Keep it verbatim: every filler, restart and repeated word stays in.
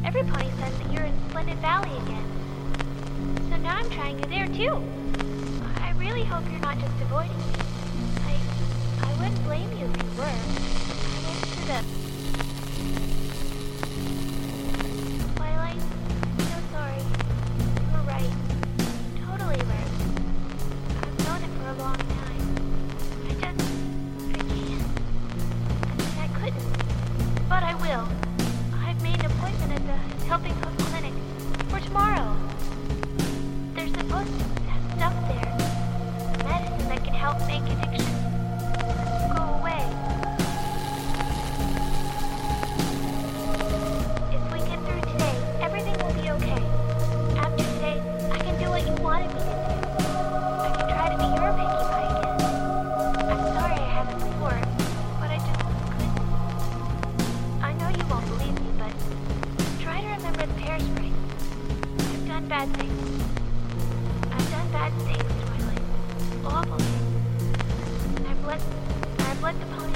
Every pony says that you're in Splendid Valley again. So now I'm trying you there too. I really hope you're not just avoiding me. I I wouldn't blame you if you were. I went to the Twilight. I'm so sorry. You were right. Totally right. I've known it for a long time. I just I can't. I mean I couldn't. But I will. I've made an appointment at the Helping Hook Clinic for tomorrow. They're supposed to have stuff there. Medicine that can help make addiction go away. If we get through today, everything will be okay. After today, I can do what you wanted me to do. I can try to be your Pinkie Pie again. I'm sorry I haven't before, but I just couldn't. I know you won't believe me, but try to remember the pear spray. I've done bad things. I've done bad things, Twilight. Awful things. I've let I've let the pony